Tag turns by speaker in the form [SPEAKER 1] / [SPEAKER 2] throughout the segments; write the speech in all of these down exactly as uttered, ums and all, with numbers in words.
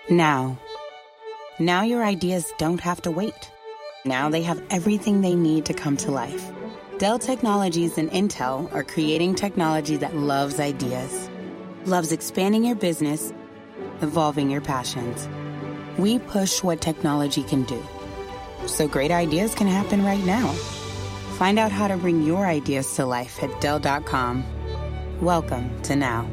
[SPEAKER 1] Now. Now your ideas don't have to wait. Now they have everything they need to come to life. Dell Technologies and Intel are creating technology that loves ideas, loves expanding your business, evolving your passions. We push what technology can do, so great ideas can happen right now. Find out how to bring your ideas to life at Dell dot com. Welcome to Now.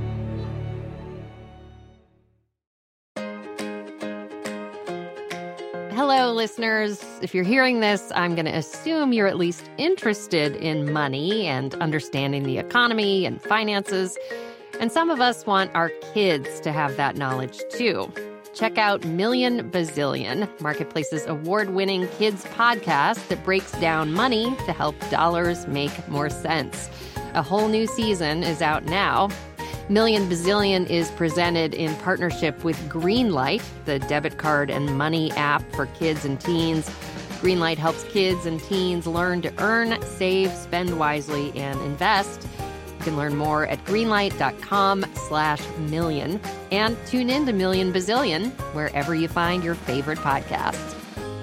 [SPEAKER 2] Hello, listeners. If you're hearing this, I'm going to assume you're at least interested in money and understanding the economy and finances. And some of us want our kids to have that knowledge, too. Check out Million Bazillion, Marketplace's award-winning kids podcast that breaks down money to help dollars make more sense. A whole new season is out now. Million Bazillion is presented in partnership with Greenlight, the debit card and money app for kids and teens. Greenlight helps kids and teens learn to earn, save, spend wisely, and invest. You can learn more at greenlight.com slash million. And tune in to Million Bazillion wherever you find your favorite podcasts.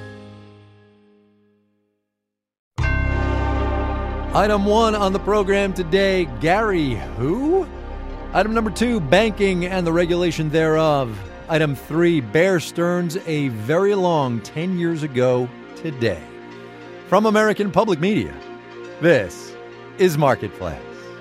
[SPEAKER 3] Item one on the program today, Gary who? Item number two, banking and the regulation thereof. Item three, Bear Stearns a very long ten years ago today. From American Public Media, this is Marketplace.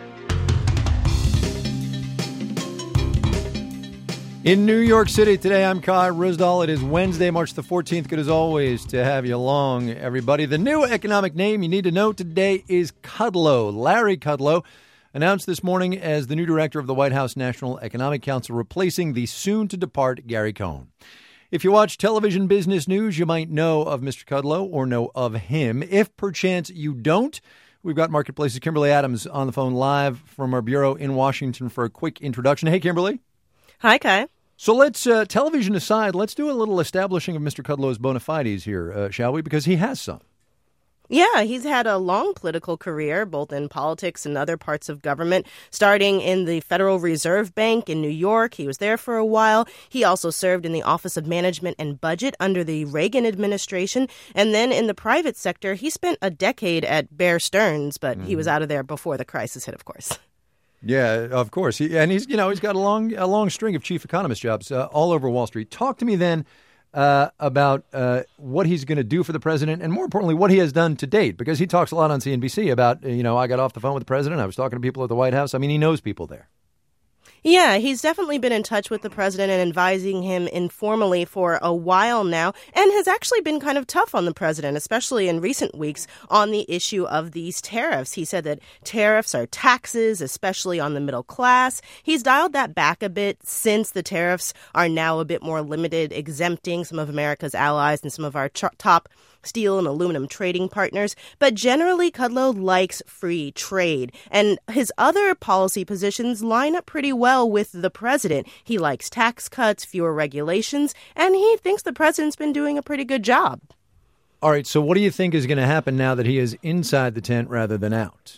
[SPEAKER 3] In New York City today, I'm Kai Ryssdal. It is Wednesday, March the fourteenth. Good as always to have you along, everybody. The new economic name you need to know today is Kudlow. Larry Kudlow announced this morning as the new director of the White House National Economic Council, replacing the soon-to-depart Gary Cohn. If you watch television business news, you might know of Mister Kudlow or know of him. If perchance you don't, we've got Marketplace's Kimberly Adams on the phone live from our bureau in Washington for a quick introduction. Hey, Kimberly.
[SPEAKER 4] Hi, Kai.
[SPEAKER 3] So let's, uh, television aside, let's do a little establishing of Mister Kudlow's bona fides here, uh, shall we? Because he has some.
[SPEAKER 4] Yeah, he's had a long political career, both in politics and other parts of government, starting in the Federal Reserve Bank in New York. He was there for a while. He also served in the Office of Management and Budget under the Reagan administration. And then in the private sector, he spent a decade at Bear Stearns, but mm-hmm. he was out of there before the crisis hit, of course.
[SPEAKER 3] Yeah, of course. He, and he's, you know, he's got a long, a long string of chief economist jobs uh, all over Wall Street. Talk to me then Uh, about uh, what he's going to do for the president and, more importantly, what he has done to date, because he talks a lot on C N B C about, you know, I got off the phone with the president. I was talking to people at the White House. I mean, he knows people there.
[SPEAKER 4] Yeah, he's definitely been in touch with the president and advising him informally for a while now, and has actually been kind of tough on the president, especially in recent weeks, on the issue of these tariffs. He said that tariffs are taxes, especially on the middle class. He's dialed that back a bit since the tariffs are now a bit more limited, exempting some of America's allies and some of our ch- top steel and aluminum trading partners. But generally, Kudlow likes free trade, and his other policy positions line up pretty well with the president. He likes tax cuts, fewer regulations, and he thinks the president's been doing a pretty good job.
[SPEAKER 3] All right, so what do you think is going to happen now that he is inside the tent rather than out?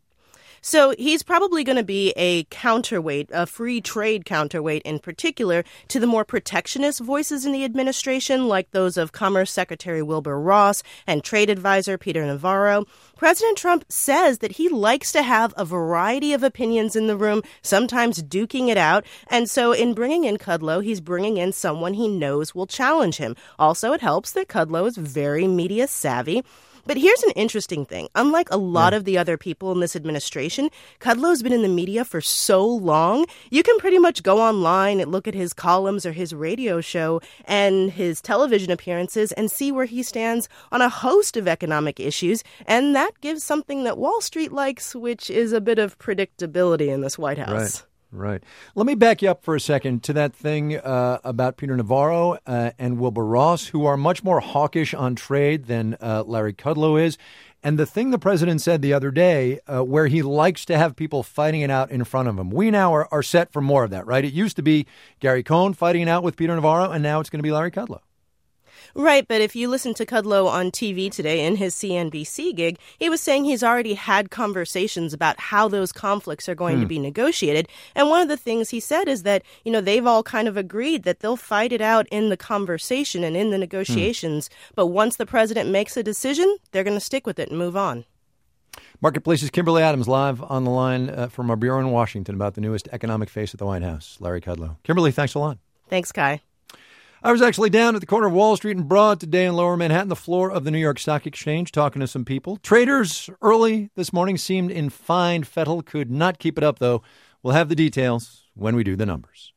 [SPEAKER 4] So he's probably going to be a counterweight, a free trade counterweight in particular, to the more protectionist voices in the administration, like those of Commerce Secretary Wilbur Ross and Trade Advisor Peter Navarro. President Trump says that he likes to have a variety of opinions in the room, sometimes duking it out. And so in bringing in Kudlow, he's bringing in someone he knows will challenge him. Also, it helps that Kudlow is very media savvy. But here's an interesting thing. Unlike a lot yeah. of the other people in this administration, Kudlow's been in the media for so long, you can pretty much go online and look at his columns or his radio show and his television appearances and see where he stands on a host of economic issues. And that gives something that Wall Street likes, which is a bit of predictability in this White House.
[SPEAKER 3] Right. Right. Let me back you up for a second to that thing uh, about Peter Navarro uh, and Wilbur Ross, who are much more hawkish on trade than uh, Larry Kudlow is. And the thing the president said the other day, uh, where he likes to have people fighting it out in front of him. We now are, are set for more of that, right? It used to be Gary Cohn fighting it out with Peter Navarro, and now it's going to be Larry Kudlow.
[SPEAKER 4] Right, but if you listen to Kudlow on T V today in his C N B C gig, he was saying he's already had conversations about how those conflicts are going hmm. to be negotiated. And one of the things he said is that, you know, they've all kind of agreed that they'll fight it out in the conversation and in the negotiations. Hmm. But once the president makes a decision, they're going to stick with it and move on.
[SPEAKER 3] Marketplace's Kimberly Adams live on the line uh, from our bureau in Washington about the newest economic face at the White House, Larry Kudlow. Kimberly, thanks a lot.
[SPEAKER 4] Thanks, Kai.
[SPEAKER 3] I was actually down at the corner of Wall Street and Broad today in Lower Manhattan, the floor of the New York Stock Exchange, talking to some people. Traders early this morning seemed in fine fettle, could not keep it up, though. We'll have the details when we do the numbers.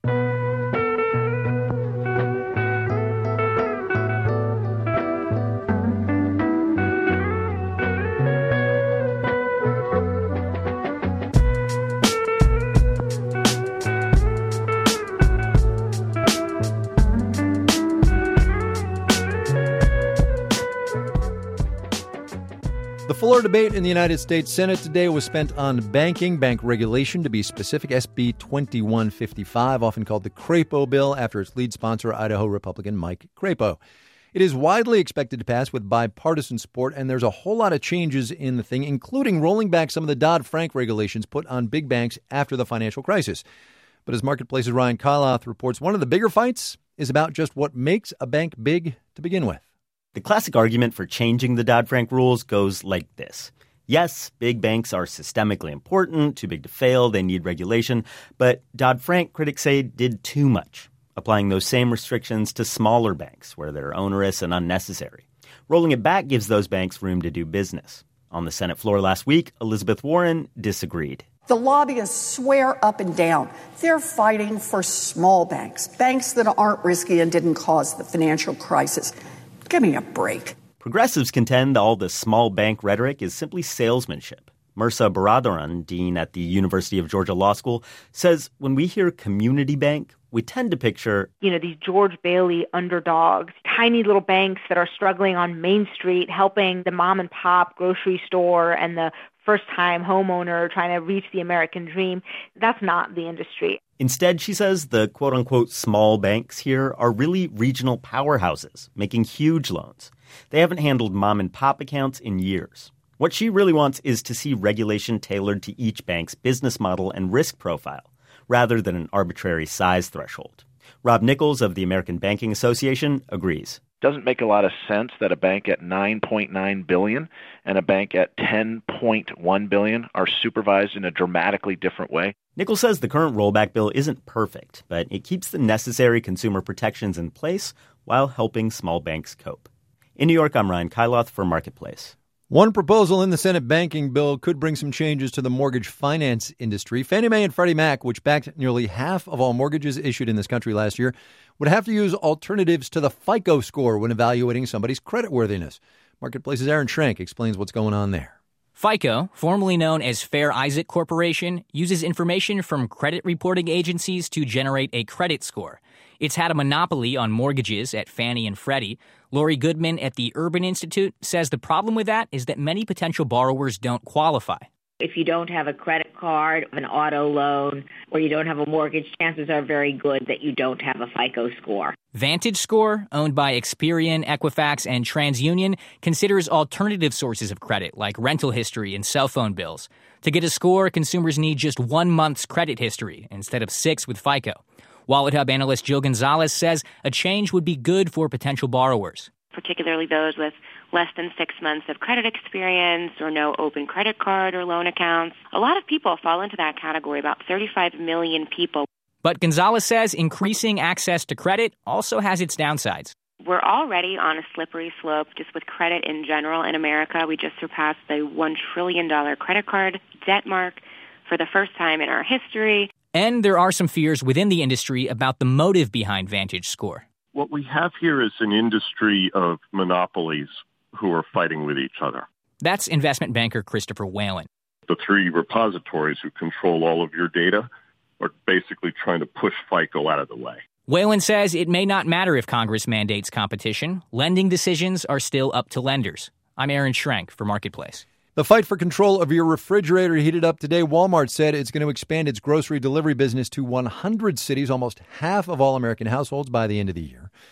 [SPEAKER 3] The floor debate in the United States Senate today was spent on banking, bank regulation, to be specific, S B twenty-one fifty-five, often called the Crapo bill, after its lead sponsor, Idaho Republican Mike Crapo. It is widely expected to pass with bipartisan support, and there's a whole lot of changes in the thing, including rolling back some of the Dodd-Frank regulations put on big banks after the financial crisis. But as Marketplace's Ryan Kyloth reports, one of the bigger fights is about just what makes a bank big to begin with.
[SPEAKER 5] The classic argument for changing the Dodd-Frank rules goes like this. Yes, big banks are systemically important, too big to fail, they need regulation, but Dodd-Frank, critics say, did too much, applying those same restrictions to smaller banks where they're onerous and unnecessary. Rolling it back gives those banks room to do business. On the Senate floor last week, Elizabeth Warren disagreed.
[SPEAKER 6] The lobbyists swear up and down they're fighting for small banks, banks that aren't risky and didn't cause the financial crisis. Give me a break.
[SPEAKER 5] Progressives contend all the small bank rhetoric is simply salesmanship. Mirza Baradaran, dean at the University of Georgia Law School, says when we hear community bank, we tend to picture,
[SPEAKER 7] you know, these George Bailey underdogs, tiny little banks that are struggling on Main Street, helping the mom and pop grocery store and the first-time homeowner trying to reach the American dream. That's not the industry.
[SPEAKER 5] Instead, she says the quote-unquote small banks here are really regional powerhouses, making huge loans. They haven't handled mom-and-pop accounts in years. What she really wants is to see regulation tailored to each bank's business model and risk profile, rather than an arbitrary size threshold. Rob Nichols of the American Banking Association agrees.
[SPEAKER 8] Doesn't make a lot of sense that a bank at nine point nine billion dollars and a bank at ten point one billion dollars are supervised in a dramatically different way.
[SPEAKER 5] Nichols says the current rollback bill isn't perfect, but it keeps the necessary consumer protections in place while helping small banks cope. In New York, I'm Ryan Kyloth for Marketplace.
[SPEAKER 3] One proposal in the Senate banking bill could bring some changes to the mortgage finance industry. Fannie Mae and Freddie Mac, which backed nearly half of all mortgages issued in this country last year, would have to use alternatives to the FICO score when evaluating somebody's creditworthiness. Marketplace's Aaron Schrank explains what's going on there.
[SPEAKER 9] FICO, formerly known as Fair Isaac Corporation, uses information from credit reporting agencies to generate a credit score. It's had a monopoly on mortgages at Fannie and Freddie. Lori Goodman at the Urban Institute says the problem with that is that many potential borrowers don't qualify.
[SPEAKER 10] If you don't have a credit card, an auto loan, or you don't have a mortgage, chances are very good that you don't have a FICO score.
[SPEAKER 9] VantageScore, owned by Experian, Equifax, and TransUnion, considers alternative sources of credit like rental history and cell phone bills. To get a score, consumers need just one month's credit history instead of six with FICO. Wallet Hub analyst Jill Gonzalez says a change would be good for potential borrowers,
[SPEAKER 11] particularly those with less than six months of credit experience or no open credit card or loan accounts. A lot of people fall into that category, about thirty-five million people.
[SPEAKER 9] But Gonzalez says increasing access to credit also has its downsides.
[SPEAKER 11] We're already on a slippery slope just with credit in general in America. We just surpassed the one trillion dollars credit card debt mark for the first time in our history.
[SPEAKER 9] And there are some fears within the industry about the motive behind VantageScore.
[SPEAKER 12] What we have here is an industry of monopolies who are fighting with each other.
[SPEAKER 9] That's investment banker Christopher Whalen.
[SPEAKER 12] The three repositories who control all of your data are basically trying to push FICO out of the way.
[SPEAKER 9] Whalen says it may not matter if Congress mandates competition. Lending decisions are still up to lenders. I'm Aaron Schrank for Marketplace.
[SPEAKER 3] The fight for control of your refrigerator heated up today. Walmart said it's going to expand its grocery delivery business to one hundred cities, almost half of all American households by the end of the year.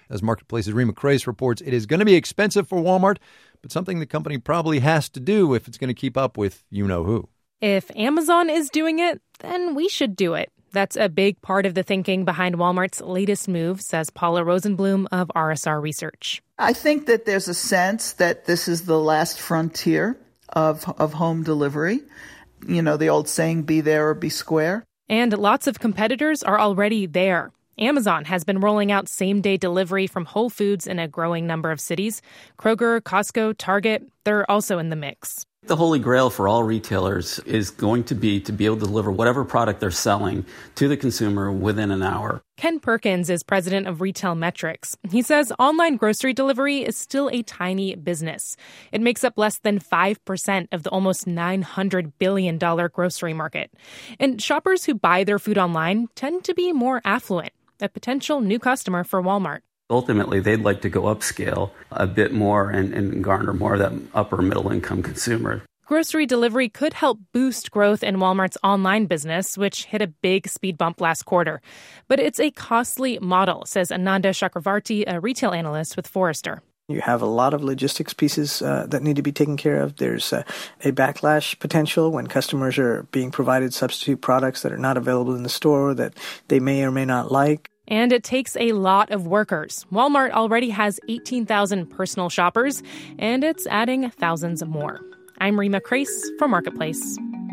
[SPEAKER 3] As Marketplace's Rima Crace reports, it is going to be expensive for Walmart, but something the company probably has to do if it's going to keep up with you-know-who.
[SPEAKER 13] If Amazon is doing it, then we should do it. That's a big part of the thinking behind Walmart's latest move, says Paula Rosenblum of R S R Research.
[SPEAKER 14] I think that there's a sense that this is the last frontier of of home delivery. You know, the old saying, be there or be square.
[SPEAKER 13] And lots of competitors are already there. Amazon has been rolling out same-day delivery from Whole Foods in a growing number of cities. Kroger, Costco, Target, they're also in the mix.
[SPEAKER 15] The holy grail for all retailers is going to be to be able to deliver whatever product they're selling to the consumer within an hour.
[SPEAKER 13] Ken Perkins is president of Retail Metrics. He says online grocery delivery is still a tiny business. It makes up less than five percent of the almost nine hundred billion dollars grocery market. And shoppers who buy their food online tend to be more affluent, a potential new customer for Walmart.
[SPEAKER 15] Ultimately, they'd like to go upscale a bit more and, and garner more of that upper middle income consumer.
[SPEAKER 13] Grocery delivery could help boost growth in Walmart's online business, which hit a big speed bump last quarter. But it's a costly model, says Ananda Chakravarti, a retail analyst with Forrester.
[SPEAKER 16] You have a lot of logistics pieces uh, that need to be taken care of. There's uh, a backlash potential when customers are being provided substitute products that are not available in the store that they may or may not like.
[SPEAKER 13] And it takes a lot of workers. Walmart already has eighteen thousand personal shoppers, and it's adding thousands more. I'm Rima Crace for Marketplace.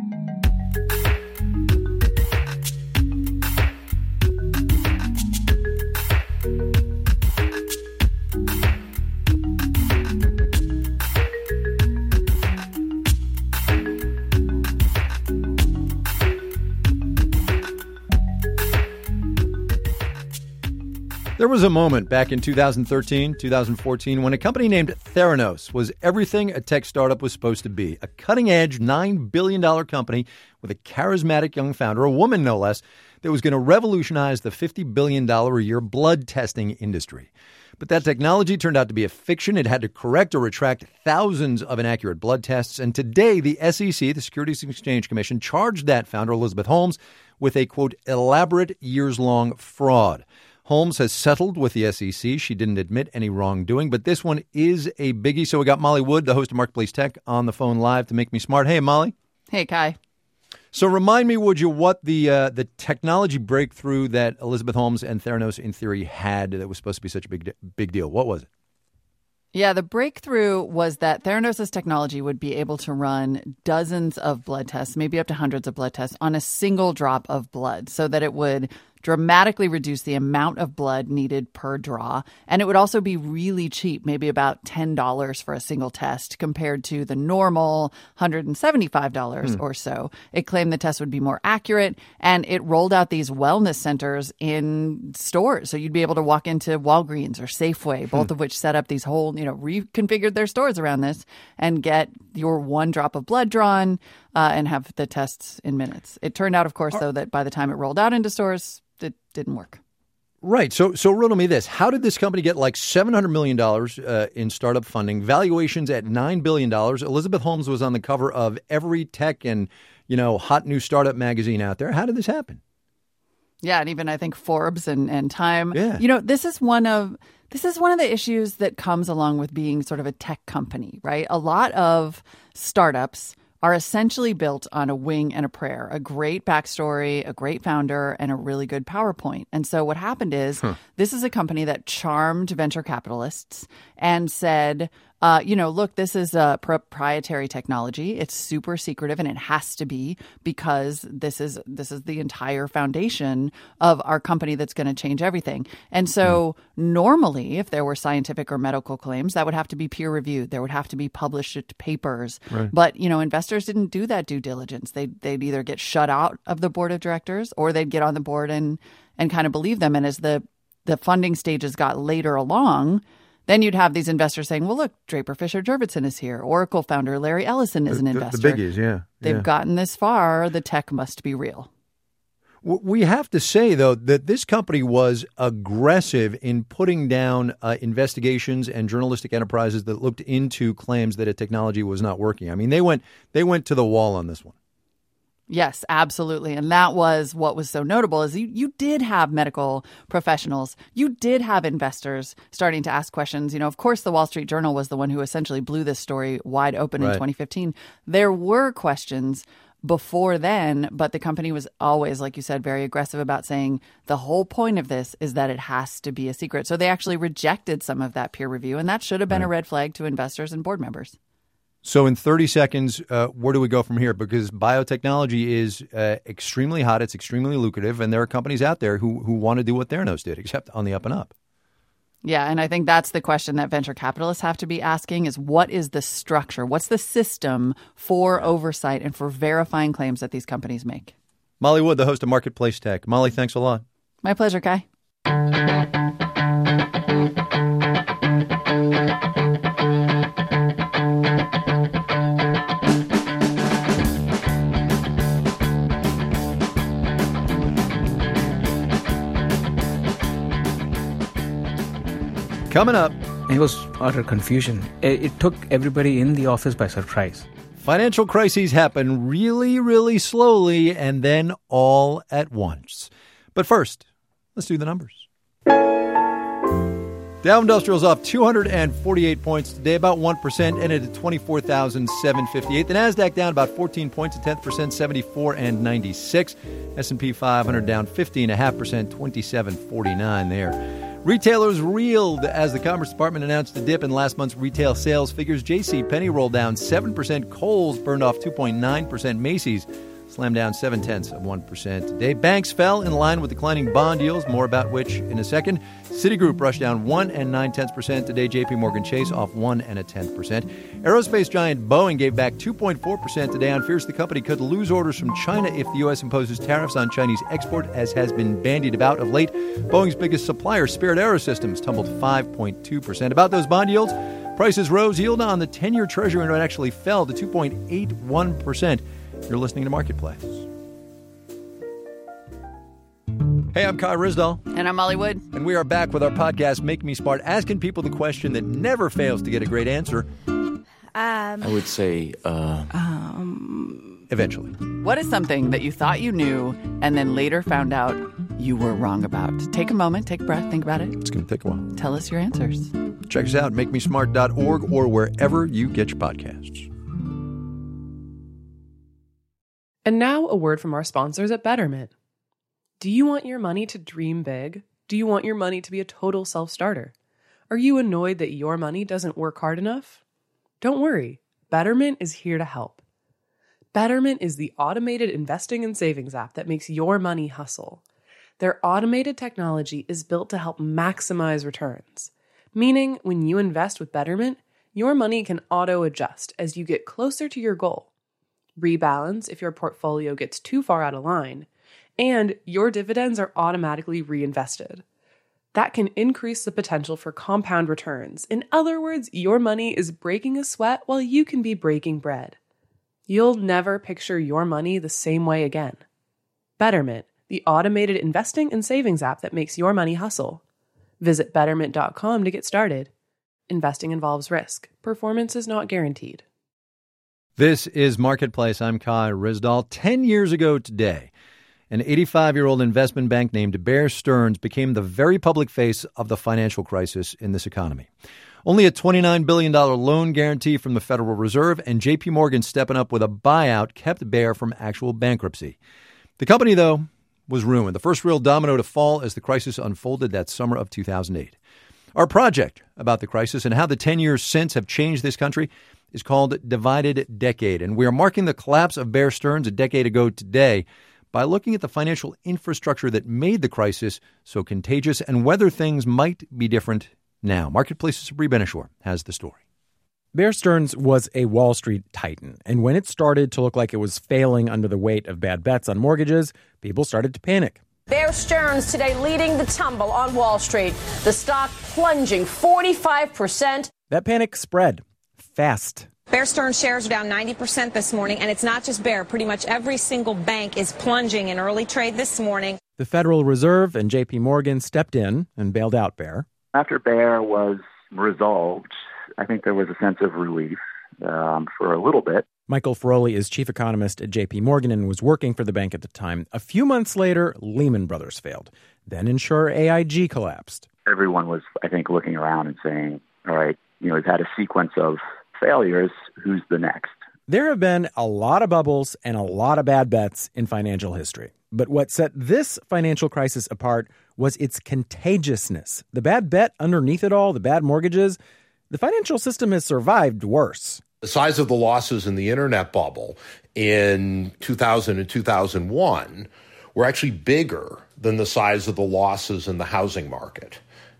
[SPEAKER 3] There was a moment back in two thousand thirteen, two thousand fourteen, when a company named Theranos was everything a tech startup was supposed to be. A cutting-edge nine billion dollars company with a charismatic young founder, a woman no less, that was going to revolutionize the fifty billion dollars a year blood testing industry. But that technology turned out to be a fiction. It had to correct or retract thousands of inaccurate blood tests. And today, the S E C, the Securities and Exchange Commission, charged that founder, Elizabeth Holmes, with a, quote, elaborate years-long fraud. Holmes has settled with the S E C. She didn't admit any wrongdoing, but this one is a biggie. So we got Molly Wood, the host of Marketplace Tech, on the phone live to make me smart. Hey, Molly.
[SPEAKER 17] Hey, Kai.
[SPEAKER 3] So remind me, would you, what the uh, the technology breakthrough that Elizabeth Holmes and Theranos, in theory, had that was supposed to be such a big big deal? What was it?
[SPEAKER 17] Yeah, the breakthrough was that Theranos' technology would be able to run dozens of blood tests, maybe up to hundreds of blood tests, on a single drop of blood, so that it would dramatically reduce the amount of blood needed per draw. And it would also be really cheap, maybe about ten dollars for a single test compared to the normal one hundred seventy-five dollars hmm. or so. It claimed the test would be more accurate, and it rolled out these wellness centers in stores. So you'd be able to walk into Walgreens or Safeway, both hmm. of which set up these whole, you know, reconfigured their stores around this and get your one drop of blood drawn uh, and have the tests in minutes. It turned out, of course, though, that by the time it rolled out into stores, it didn't work.
[SPEAKER 3] Right. So so riddle me this. How did this company get like seven hundred million dollars uh, in startup funding, valuations at nine billion dollars? Elizabeth Holmes was on the cover of every tech and, you know, hot new startup magazine out there. How did this happen?
[SPEAKER 17] Yeah, and even I think Forbes and, and Time.
[SPEAKER 3] Yeah.
[SPEAKER 17] You know, this is one of this is one of the issues that comes along with being sort of a tech company, right? A lot of startups are essentially built on a wing and a prayer, a great backstory, a great founder, and a really good PowerPoint. And so what happened is huh. this is a company that charmed venture capitalists and said, uh, you know, look, this is a proprietary technology. It's super secretive, and it has to be because this is this is the entire foundation of our company that's going to change everything. And so hmm. normally, if there were scientific or medical claims, that would have to be peer reviewed. There would have to be published papers.
[SPEAKER 3] Right.
[SPEAKER 17] But, you know, investors didn't do that due diligence. They'd, they'd either get shut out of the board of directors or they'd get on the board and, and kind of believe them. And as the, the funding stages got later along, then you'd have these investors saying, well, look, Draper Fisher Jurvetson is here. Oracle founder Larry Ellison is an
[SPEAKER 3] the,
[SPEAKER 17] investor.
[SPEAKER 3] The biggies, yeah.
[SPEAKER 17] They've
[SPEAKER 3] yeah.
[SPEAKER 17] gotten this far. The tech must be real.
[SPEAKER 3] We have to say, though, that this company was aggressive in putting down uh, investigations and journalistic enterprises that looked into claims that a technology was not working. I mean, they went they went to the wall on this one.
[SPEAKER 17] Yes, absolutely. And that was what was so notable is you, you did have medical professionals. You did have investors starting to ask questions. You know, of course, the Wall Street Journal was the one who essentially blew this story wide open right. in twenty fifteen. There were questions before then, but the company was always, like you said, very aggressive about saying the whole point of this is that it has to be a secret. So they actually rejected some of that peer review, and that should have been right. a red flag to investors and board members.
[SPEAKER 3] So in thirty seconds, uh, where do we go from here? Because biotechnology is uh, extremely hot. It's extremely lucrative. And there are companies out there who, who want to do what Theranos did, except on the up and up.
[SPEAKER 17] Yeah, and I think that's the question that venture capitalists have to be asking is what is the structure? What's the system for oversight and for verifying claims that these companies make?
[SPEAKER 3] Molly Wood, the host of Marketplace Tech. Molly, thanks a lot.
[SPEAKER 17] My pleasure, Kai.
[SPEAKER 3] Coming up.
[SPEAKER 18] It was utter confusion. It, it took everybody in the office by surprise.
[SPEAKER 3] Financial crises happen really, really slowly and then all at once. But first, let's do the numbers. Dow Industrial's off two hundred forty-eight points today, about one percent, ended at twenty-four thousand seven hundred fifty-eight. The NASDAQ down about fourteen points, a tenth percent, seventy-four and ninety-six. S and P five hundred down fifteen point five percent, twenty-seven forty-nine there. Retailers reeled as the Commerce Department announced a dip in last month's retail sales figures. JCPenney rolled down seven percent. Kohl's burned off two point nine percent. Macy's slammed down seven tenths of one percent today. Banks fell in line with declining bond yields, more about which in a second. Citigroup rushed down one and nine tenths percent today. J P Morgan Chase off one and a tenth percent. Aerospace giant Boeing gave back two point four percent today on fears the company could lose orders from China if the U S imposes tariffs on Chinese export, as has been bandied about of late. Boeing's biggest supplier, Spirit AeroSystems, tumbled five point two percent. About those bond yields, prices rose. Yield on the ten-year Treasury note actually fell to two point eight one percent. You're listening to Marketplace. Hey, I'm Kai Ryssdal.
[SPEAKER 17] And I'm Molly Wood.
[SPEAKER 3] And we are back with our podcast, Make Me Smart, asking people the question that never fails to get a great answer.
[SPEAKER 19] Um,
[SPEAKER 20] I would say, uh,
[SPEAKER 3] um, eventually.
[SPEAKER 17] What is something that you thought you knew and then later found out you were wrong about? Take a moment, take a breath, think about it.
[SPEAKER 3] It's going to take a while.
[SPEAKER 17] Tell us your answers.
[SPEAKER 3] Check us out, make me smart dot org or wherever you get your podcasts.
[SPEAKER 21] And now a word from our sponsors at Betterment. Do you want your money to dream big? Do you want your money to be a total self-starter? Are you annoyed that your money doesn't work hard enough? Don't worry, Betterment is here to help. Betterment is the automated investing and savings app that makes your money hustle. Their automated technology is built to help maximize returns, meaning when you invest with Betterment, your money can auto-adjust as you get closer to your goal. Rebalance if your portfolio gets too far out of line, and your dividends are automatically reinvested. That can increase the potential for compound returns. In other words, your money is breaking a sweat while you can be breaking bread. You'll never picture your money the same way again. Betterment, the automated investing and savings app that makes your money hustle. Visit betterment dot com to get started. Investing involves risk. Performance is not guaranteed.
[SPEAKER 3] This is Marketplace. I'm Kai Ryssdal. Ten years ago today, an eighty-five-year-old investment bank named Bear Stearns became the very public face of the financial crisis in this economy. Only a twenty-nine billion dollars loan guarantee from the Federal Reserve and J P Morgan stepping up with a buyout kept Bear from actual bankruptcy. The company, though, was ruined. The first real domino to fall as the crisis unfolded that summer of two thousand eight. Our project about the crisis and how the ten years since have changed this country is called Divided Decade, and we are marking the collapse of Bear Stearns a decade ago today by looking at the financial infrastructure that made the crisis so contagious and whether things might be different now. Marketplace's Sabri Ben-Achour has the story.
[SPEAKER 22] Bear Stearns was a Wall Street titan, and when it started to look like it was failing under the weight of bad bets on mortgages, people started to panic.
[SPEAKER 23] Bear Stearns today leading the tumble on Wall Street. The stock plunging forty-five percent.
[SPEAKER 22] That panic spread fast.
[SPEAKER 24] Bear Stearns shares are down ninety percent this morning, and it's not just Bear. Pretty much every single bank is plunging in early trade this morning.
[SPEAKER 22] The Federal Reserve and J P Morgan stepped in and bailed out Bear.
[SPEAKER 25] After Bear was resolved, I think there was a sense of relief um, for a little bit.
[SPEAKER 22] Michael Feroli is chief economist at J P Morgan and was working for the bank at the time. A few months later, Lehman Brothers failed. Then insurer A I G collapsed.
[SPEAKER 1] Everyone was, I think, looking around and saying, all right, you know, we've had a sequence of failures. Who's the next?
[SPEAKER 22] There have been a lot of bubbles and a lot of bad bets in financial history. But what set this financial crisis apart was its contagiousness. The bad bet underneath it all, the bad mortgages, the financial system has survived worse.
[SPEAKER 2] The size of the losses in the internet bubble in two thousand and two thousand one were actually bigger than the size of the losses in the housing market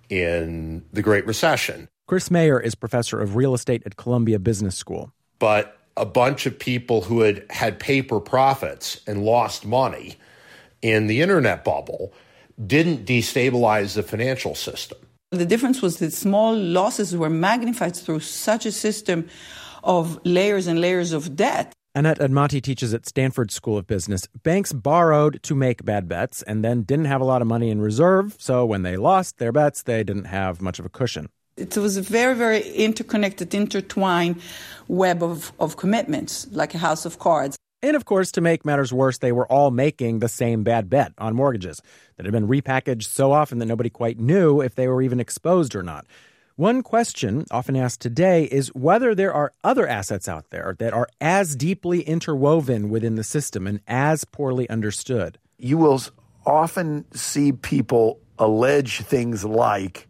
[SPEAKER 2] in the Great Recession.
[SPEAKER 22] Chris Mayer is professor of real estate at Columbia Business School.
[SPEAKER 2] But a bunch of people who had had paper profits and lost money in the internet bubble didn't destabilize the financial system.
[SPEAKER 4] The difference was that small losses were magnified through such a system of layers and layers of debt.
[SPEAKER 22] Annette Admati teaches at Stanford School of Business. Banks borrowed to make bad bets and then didn't have a lot of money in reserve, so when they lost their bets, they didn't have much of a cushion.
[SPEAKER 4] It was a very, very interconnected, intertwined web of, of commitments, like a house of cards.
[SPEAKER 22] And of course, to make matters worse, they were all making the same bad bet on mortgages that had been repackaged so often that nobody quite knew if they were even exposed or not. One question often asked today is whether there are other assets out there that are as deeply interwoven within the system and as poorly understood.
[SPEAKER 19] You will often see people allege things like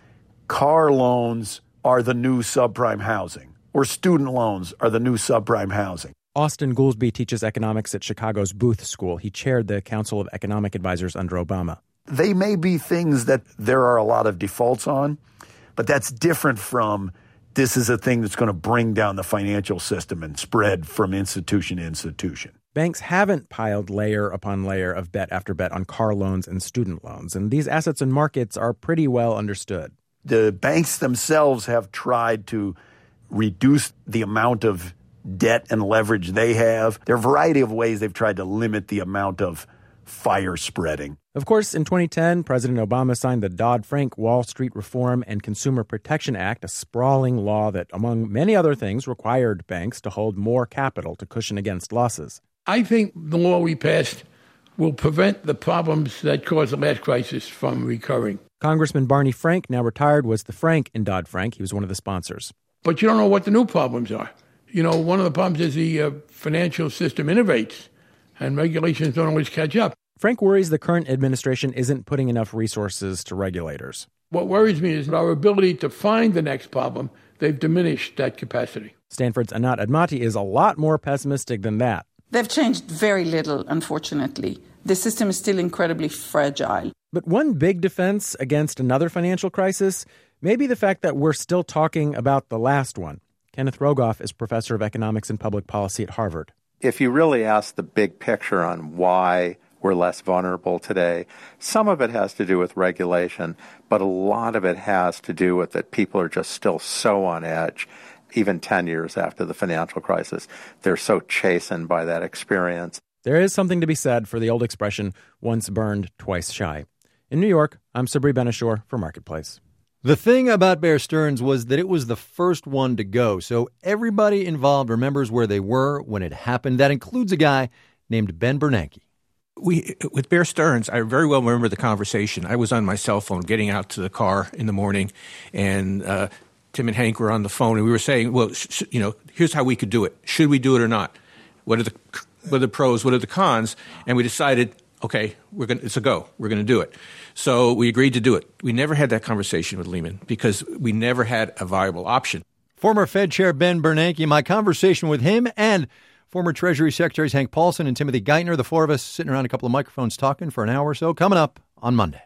[SPEAKER 19] car loans are the new subprime housing or student loans are the new subprime housing.
[SPEAKER 22] Austin Goolsbee teaches economics at Chicago's Booth School. He chaired the Council of Economic Advisors under Obama.
[SPEAKER 19] They may be things that there are a lot of defaults on, but that's different from this is a thing that's going to bring down the financial system and spread from institution to institution.
[SPEAKER 22] Banks haven't piled layer upon layer of bet after bet on car loans and student loans, and these assets and markets are pretty well understood.
[SPEAKER 19] The banks themselves have tried to reduce the amount of debt and leverage they have. There are a variety of ways they've tried to limit the amount of fire spreading.
[SPEAKER 22] Of course, in twenty ten, President Obama signed the Dodd-Frank Wall Street Reform and Consumer Protection Act, a sprawling law that, among many other things, required banks to hold more capital to cushion against losses.
[SPEAKER 25] I think the law we passed will prevent the problems that caused the last crisis from recurring.
[SPEAKER 22] Congressman Barney Frank, now retired, was the Frank in Dodd-Frank. He was one of the sponsors.
[SPEAKER 25] But you don't know what the new problems are. You know, one of the problems is the uh, financial system innovates, and regulations don't always catch up.
[SPEAKER 22] Frank worries the current administration isn't putting enough resources to regulators.
[SPEAKER 25] What worries me is our ability to find the next problem. They've diminished that capacity.
[SPEAKER 22] Stanford's Anat Admati is a lot more pessimistic than that.
[SPEAKER 4] They've changed very little, unfortunately. The system is still incredibly fragile.
[SPEAKER 22] But one big defense against another financial crisis may be the fact that we're still talking about the last one. Kenneth Rogoff is professor of economics and public policy at Harvard.
[SPEAKER 26] If you really ask the big picture on why we're less vulnerable today, some of it has to do with regulation, but a lot of it has to do with that people are just still so on edge. Even ten years after the financial crisis, they're so chastened by that experience.
[SPEAKER 22] There is something to be said for the old expression, once burned, twice shy. In New York, I'm Sabri Ben-Achour for Marketplace.
[SPEAKER 3] The thing about Bear Stearns was that it was the first one to go, so everybody involved remembers where they were when it happened. That includes a guy named Ben Bernanke.
[SPEAKER 27] We, with Bear Stearns, I very well remember the conversation. I was on my cell phone getting out to the car in the morning, and uh, Tim and Hank were on the phone, and we were saying, well, sh- you know, here's how we could do it. Should we do it or not? What are the what are the pros? What are the cons? And we decided, okay, we're going. It's a go. We're going to do it. So we agreed to do it. We never had that conversation with Lehman because we never had a viable option.
[SPEAKER 3] Former Fed Chair Ben Bernanke, my conversation with him and former Treasury Secretaries Hank Paulson and Timothy Geithner, the four of us sitting around a couple of microphones talking for an hour or so, coming up on Monday.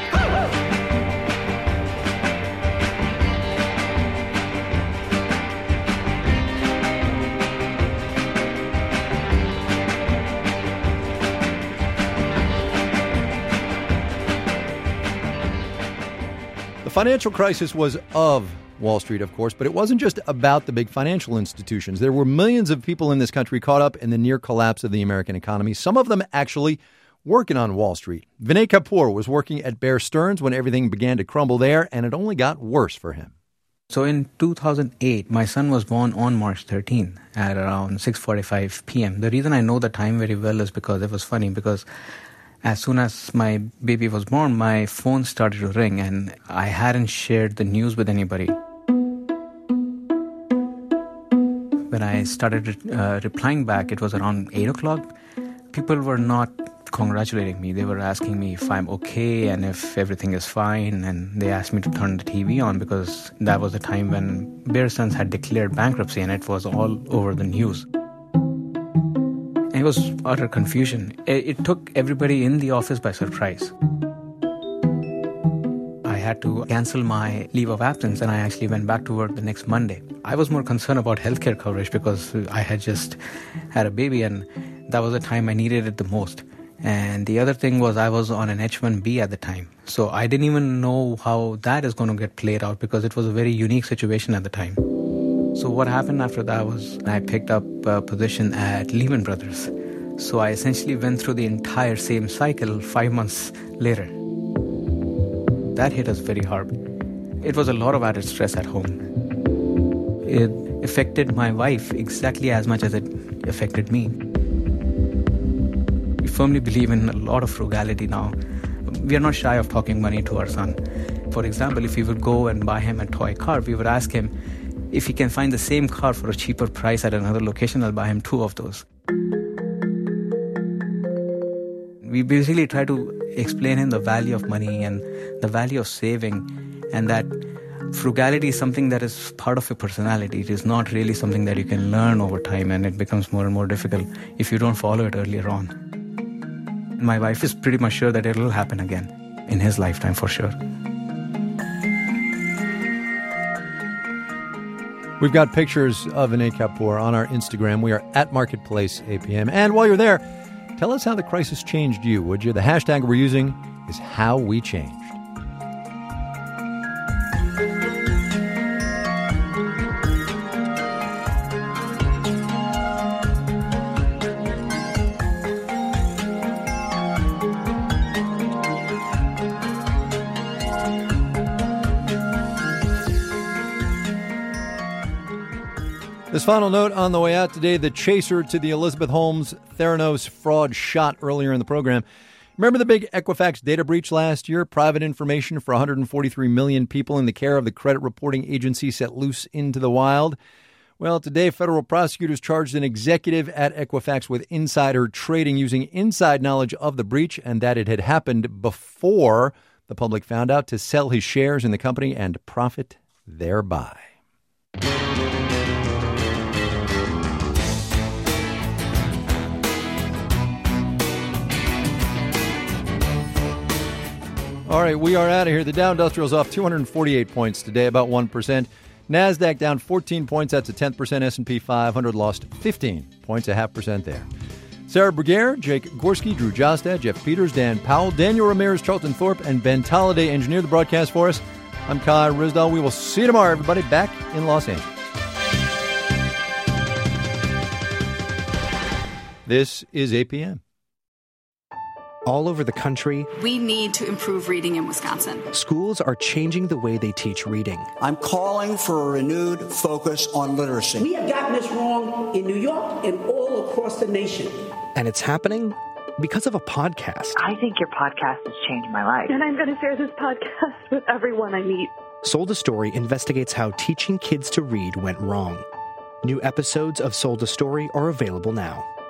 [SPEAKER 3] The financial crisis was of Wall Street, of course, but it wasn't just about the big financial institutions. There were millions of people in this country caught up in the near collapse of the American economy, some of them actually working on Wall Street. Vinay Kapoor was working at Bear Stearns when everything began to crumble there, and it only got worse for him.
[SPEAKER 18] So in two thousand eight, my son was born on March thirteenth at around six forty-five p.m. The reason I know the time very well is because it was funny, because as soon as my baby was born, my phone started to ring and I hadn't shared the news with anybody. When I started uh, replying back, it was around eight o'clock. People were not congratulating me. They were asking me if I'm okay and if everything is fine, and they asked me to turn the T V on because that was the time when Bear Stearns had declared bankruptcy and it was all over the news. And it was utter confusion. It, it took everybody in the office by surprise. I had to cancel my leave of absence and I actually went back to work the next Monday. I was more concerned about healthcare coverage because I had just had a baby and that was the time I needed it the most. And the other thing was I was on an H one B at the time. So I didn't even know how that is going to get played out because it was a very unique situation at the time. So what happened after that was I picked up a position at Lehman Brothers. So I essentially went through the entire same cycle five months later. That hit us very hard. It was a lot of added stress at home. It affected my wife exactly as much as it affected me. We firmly believe in a lot of frugality now. We are not shy of talking money to our son. For example, if we would go and buy him a toy car, we would ask him if he can find the same car for a cheaper price at another location, I'll buy him two of those. We basically try to explain him the value of money and the value of saving, and that frugality is something that is part of your personality. It is not really something that you can learn over time, and it becomes more and more difficult if you don't follow it earlier on. My wife is pretty much sure that it will happen again in his lifetime for sure.
[SPEAKER 3] We've got pictures of Vinay Kapoor on our Instagram. We are at Marketplace A P M. And while you're there, tell us how the crisis changed you, would you? The hashtag we're using is How We Changed. This final note on the way out today, the chaser to the Elizabeth Holmes Theranos fraud shot earlier in the program. Remember the big Equifax data breach last year? Private information for one hundred forty-three million people in the care of the credit reporting agency set loose into the wild. Well, today, federal prosecutors charged an executive at Equifax with insider trading using inside knowledge of the breach and that it had happened before the public found out to sell his shares in the company and profit thereby. All right, we are out of here. The Dow Industrial's off two hundred forty-eight points today, about one percent. NASDAQ down fourteen points. That's a tenth percent. S and P five hundred lost fifteen points, a half percent there. Sarah Bruguiere, Jake Gorski, Drew Jostad, Jeff Peters, Dan Powell, Daniel Ramirez, Charlton Thorpe, and Ben Tolliday engineered the broadcast for us. I'm Kai Risdall. We will see you tomorrow, everybody, back in Los Angeles. This is A P M.
[SPEAKER 5] All over the country,
[SPEAKER 6] we need to improve reading in Wisconsin.
[SPEAKER 5] Schools are changing the way they teach reading.
[SPEAKER 7] I'm calling for a renewed focus on literacy.
[SPEAKER 8] We have gotten this wrong in New York and all across the nation.
[SPEAKER 5] And it's happening because of a podcast.
[SPEAKER 10] I think your podcast has changed my life.
[SPEAKER 11] And I'm going to share this podcast with everyone I meet.
[SPEAKER 5] Sold a Story investigates how teaching kids to read went wrong. New episodes of Sold a Story are available now.